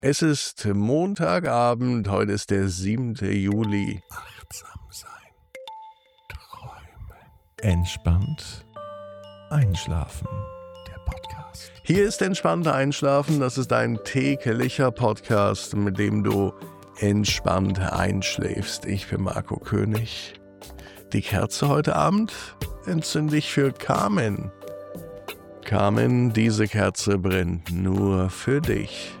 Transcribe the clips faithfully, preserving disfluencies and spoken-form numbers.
Es ist Montagabend, heute ist der siebte Juli. Achtsam sein, träumen, entspannt einschlafen. Der Podcast. Hier ist entspannter Einschlafen, das ist ein täglicher Podcast, mit dem du entspannt einschläfst. Ich bin Marco König. Die Kerze heute Abend entzünde ich für Carmen. Carmen, diese Kerze brennt nur für dich.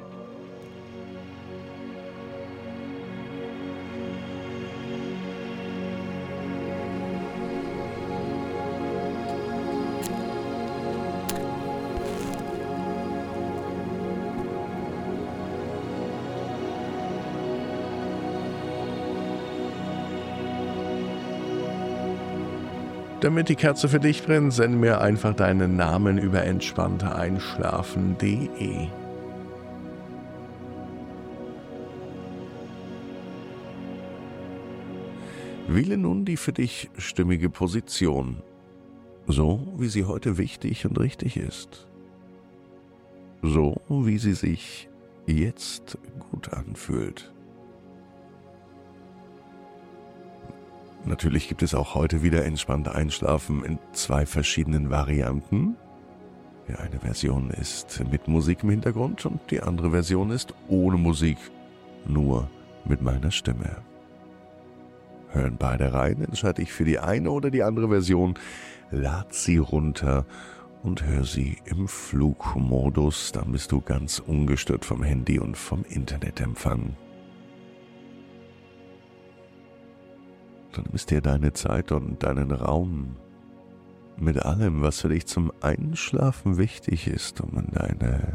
Damit die Kerze für dich brennt, sende mir einfach deinen Namen über entspanntereinschlafen punkt de. Wähle nun die für dich stimmige Position, so wie sie heute wichtig und richtig ist. So wie sie sich jetzt gut anfühlt. Natürlich gibt es auch heute wieder entspannt Einschlafen in zwei verschiedenen Varianten. Die eine Version ist mit Musik im Hintergrund und die andere Version ist ohne Musik, nur mit meiner Stimme. Hören beide rein, entscheide ich für die eine oder die andere Version, lad sie runter und hör sie im Flugmodus, dann bist du ganz ungestört vom Handy und vom Internetempfang. Dann nimmst dir deine Zeit und deinen Raum mit allem, was für dich zum Einschlafen wichtig ist, um in deine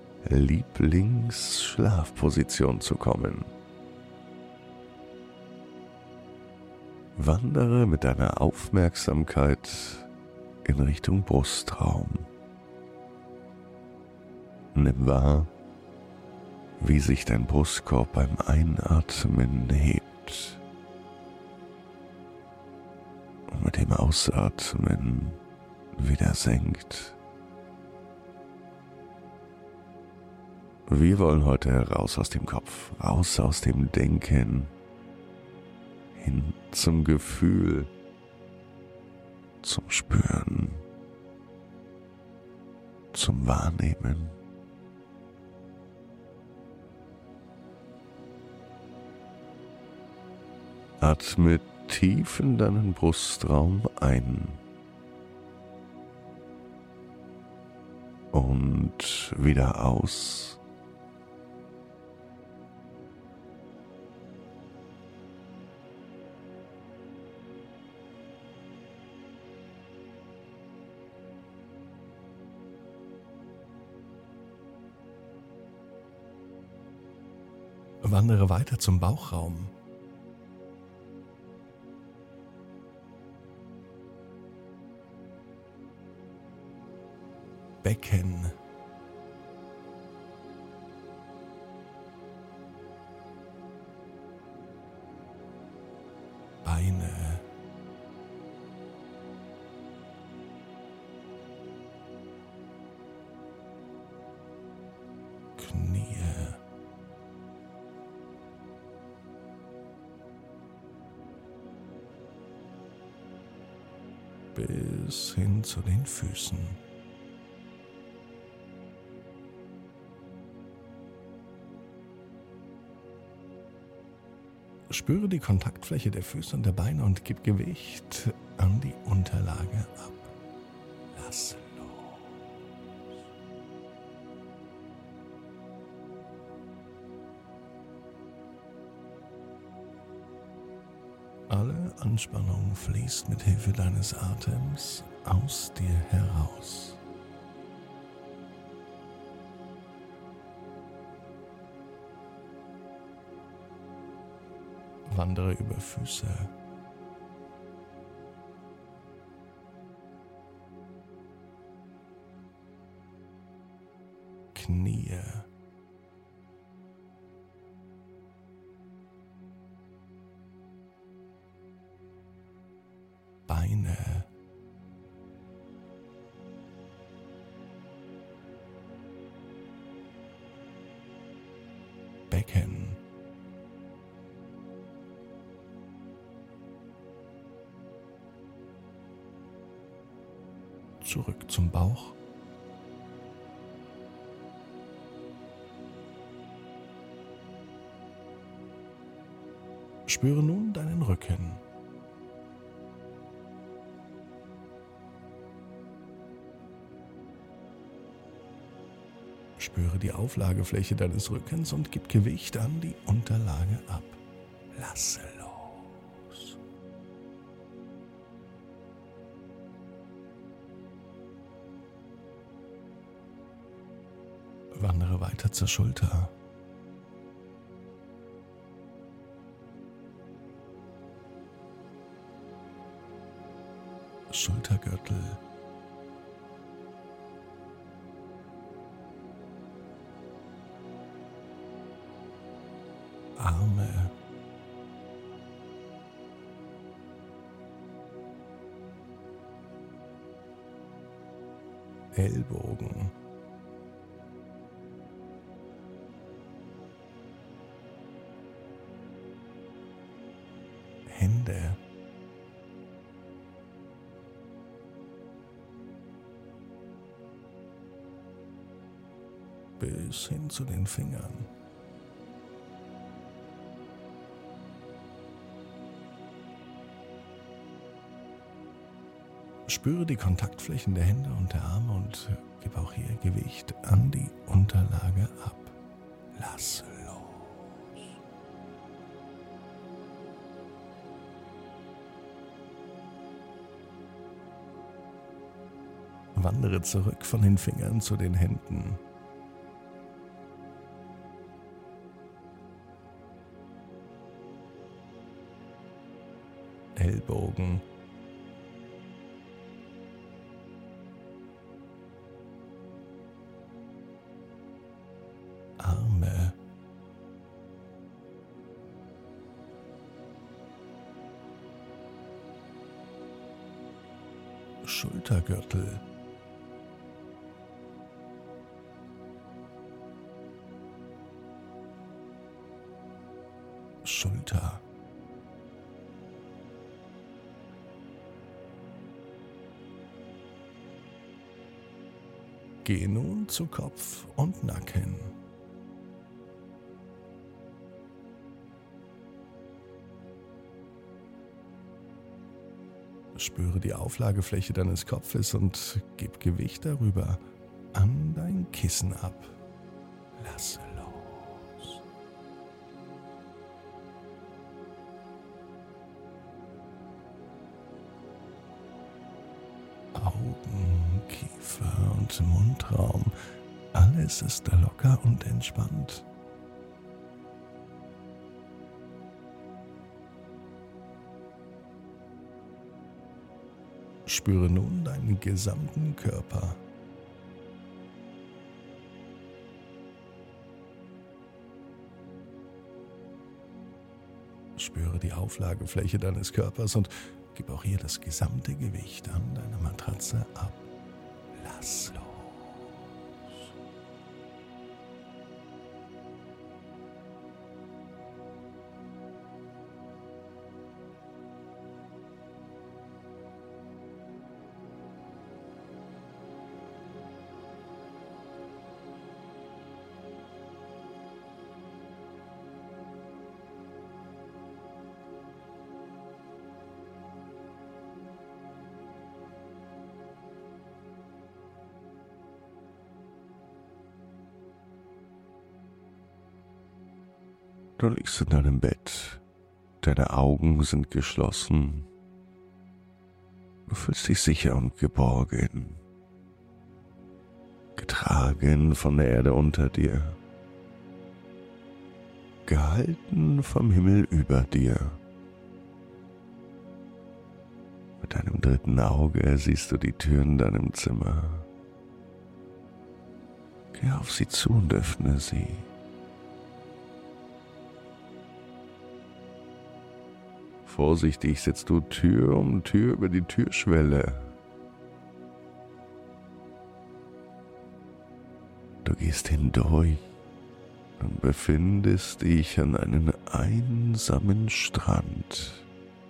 Lieblingsschlafposition zu kommen. Wandere mit deiner Aufmerksamkeit in Richtung Brustraum. Nimm wahr, wie sich dein Brustkorb beim Einatmen hebt. Und mit dem Ausatmen wieder senkt. Wir wollen heute raus aus dem Kopf, raus aus dem Denken, hin zum Gefühl, zum Spüren, zum Wahrnehmen. Atme tief in deinen Brustraum ein und wieder aus. Wandere weiter zum Bauchraum. Becken. Beine. Knie. Bis hin zu den Füßen. Spüre die Kontaktfläche der Füße und der Beine und gib Gewicht an die Unterlage ab. Lass los. Alle Anspannung fließt mit Hilfe deines Atems aus dir heraus. Wandere über Füße, Knie, Beine, Becken. Zurück zum Bauch. Spüre nun deinen Rücken. Spüre die Auflagefläche deines Rückens und gib Gewicht an die Unterlage ab. Lasse los. Wandere weiter zur Schulter. Schultergürtel. Arme. Ellbogen. Hände. Bis hin zu den Fingern. Spüre die Kontaktflächen der Hände und der Arme und gib auch hier Gewicht an die Unterlage ab. Lasse los. Wandere zurück von den Fingern zu den Händen. Ellbogen. Arme. Schultergürtel. Schulter. Gehe nun zu Kopf und Nacken. Spüre die Auflagefläche deines Kopfes und gib Gewicht darüber an dein Kissen ab. Lasse los. Augen, Kiefer und Mundraum, alles ist locker und entspannt. Spüre nun deinen gesamten Körper. Spüre die Auflagefläche deines Körpers und gib auch hier das gesamte Gewicht an deiner Matratze ab. Lass los. Du liegst in deinem Bett, deine Augen sind geschlossen, du fühlst dich sicher und geborgen, getragen von der Erde unter dir, gehalten vom Himmel über dir. Mit deinem dritten Auge siehst du die Tür in deinem Zimmer. Geh auf sie zu und öffne sie. Vorsichtig setzt du Tür um Tür über die Türschwelle. Du gehst hindurch Du befindest dich an einem einsamen Strand.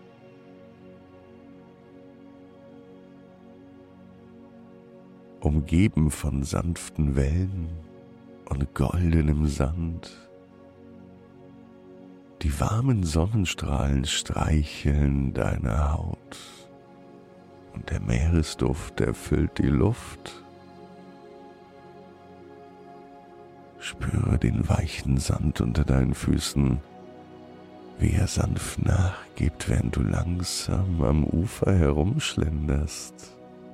Umgeben von sanften Wellen und goldenem Sand. Die warmen Sonnenstrahlen streicheln deine Haut und der Meeresduft erfüllt die Luft. Spüre den weichen Sand unter deinen Füßen, wie er sanft nachgibt, während du langsam am Ufer herumschlenderst.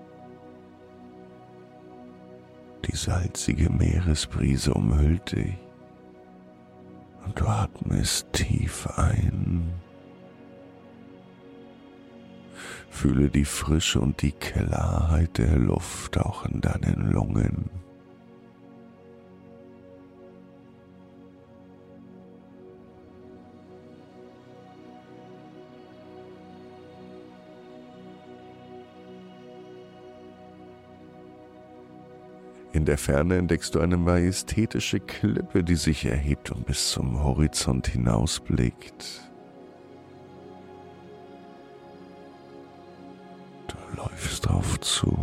Die salzige Meeresbrise umhüllt dich und du atmest tief ein. Fühle die Frische und die Klarheit der Luft auch in deinen Lungen. In der Ferne entdeckst du eine majestätische Klippe, die sich erhebt und bis zum Horizont hinausblickt. Du läufst drauf zu.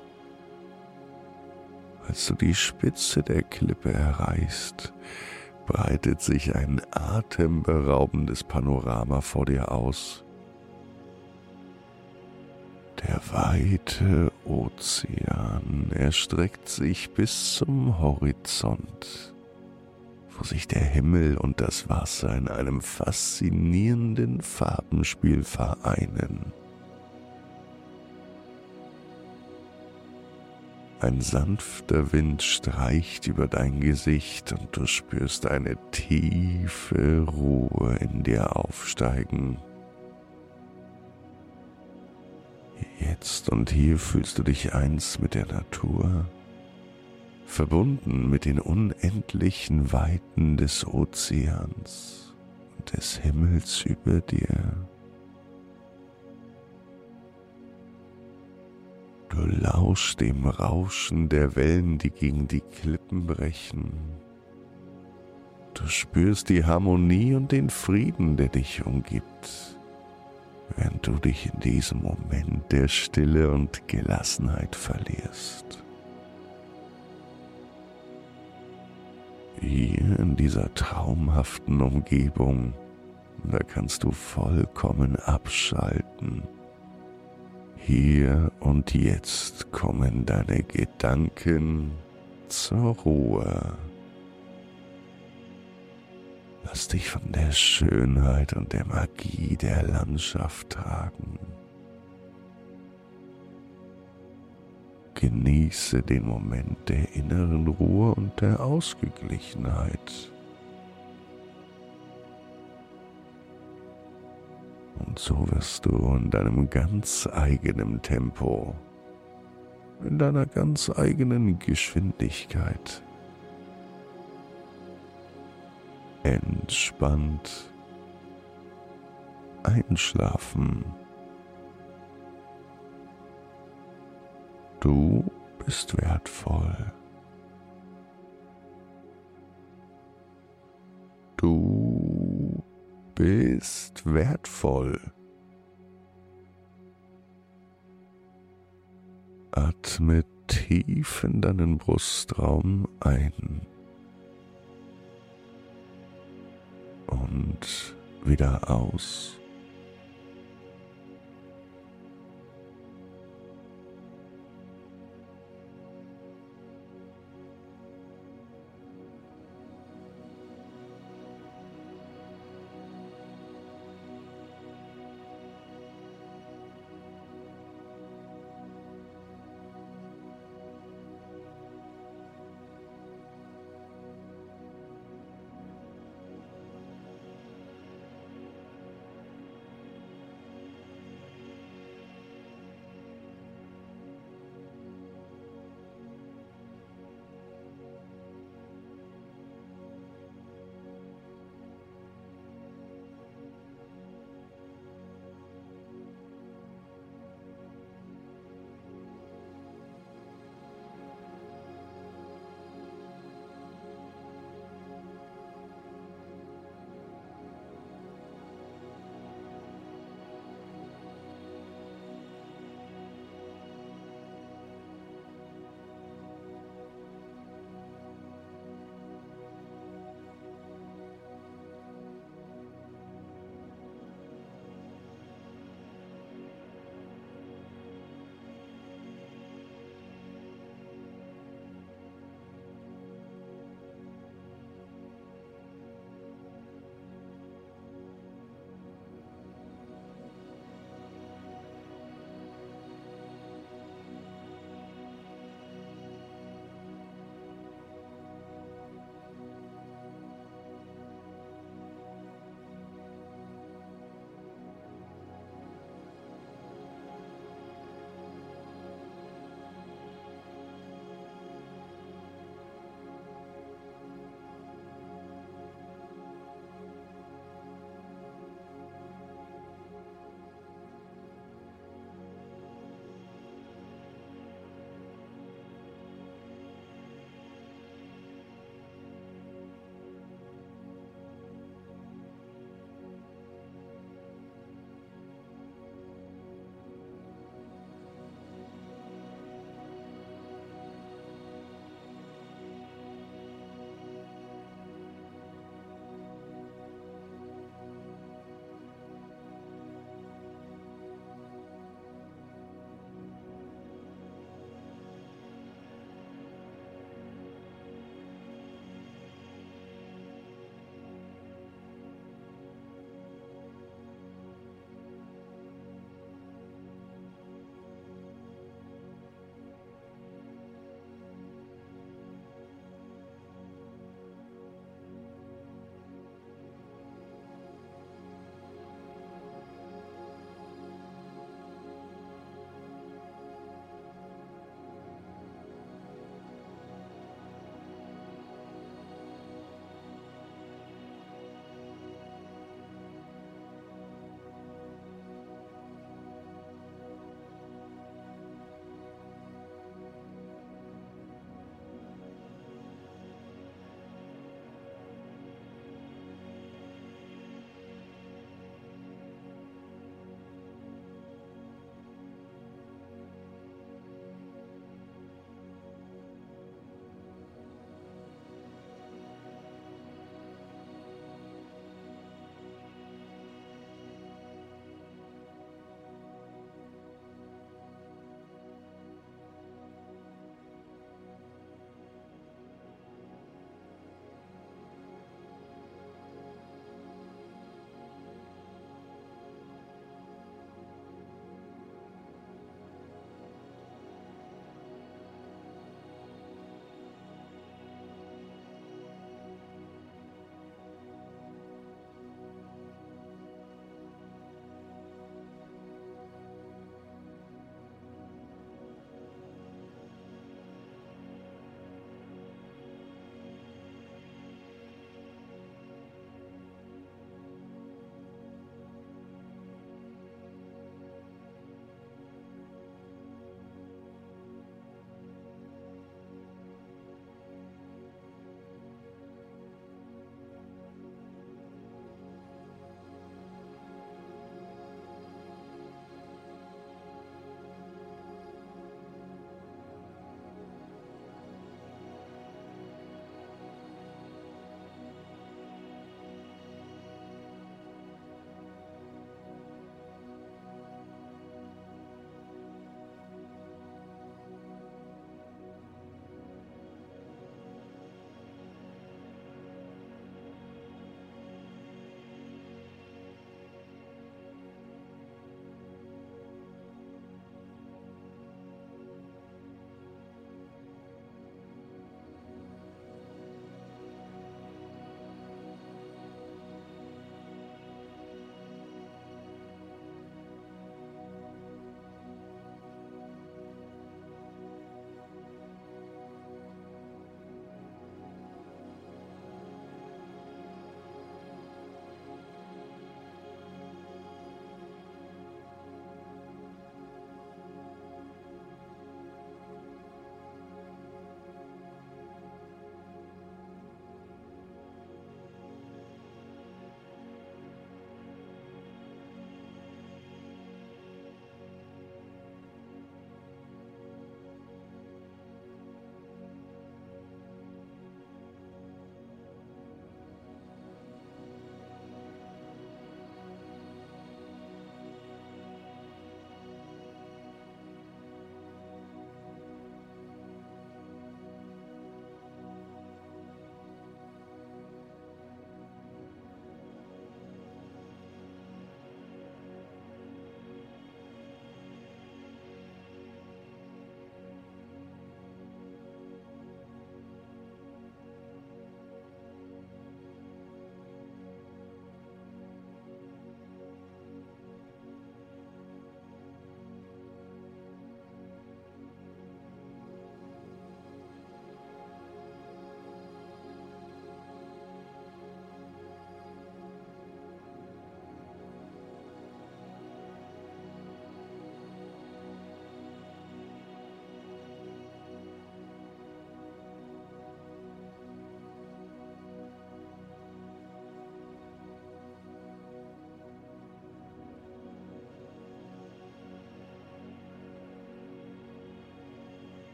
Als du die Spitze der Klippe erreichst, breitet sich ein atemberaubendes Panorama vor dir aus. Der weite Ozean erstreckt sich bis zum Horizont, wo sich der Himmel und das Wasser in einem faszinierenden Farbenspiel vereinen. Ein sanfter Wind streicht über dein Gesicht und du spürst eine tiefe Ruhe in dir aufsteigen. Jetzt und hier fühlst du dich eins mit der Natur, verbunden mit den unendlichen Weiten des Ozeans und des Himmels über dir. Du lauschst dem Rauschen der Wellen, die gegen die Klippen brechen. Du spürst die Harmonie und den Frieden, der dich umgibt, während du dich in diesem Moment der Stille und Gelassenheit verlierst. Hier in dieser traumhaften Umgebung, da kannst du vollkommen abschalten. Hier und jetzt kommen deine Gedanken zur Ruhe. Lass dich von der Schönheit und der Magie der Landschaft tragen. Genieße den Moment der inneren Ruhe und der Ausgeglichenheit. Und so wirst du in deinem ganz eigenen Tempo, in deiner ganz eigenen Geschwindigkeit entspannt einschlafen. Du bist wertvoll. Du bist wertvoll. Atme tief in deinen Brustraum ein und wieder aus.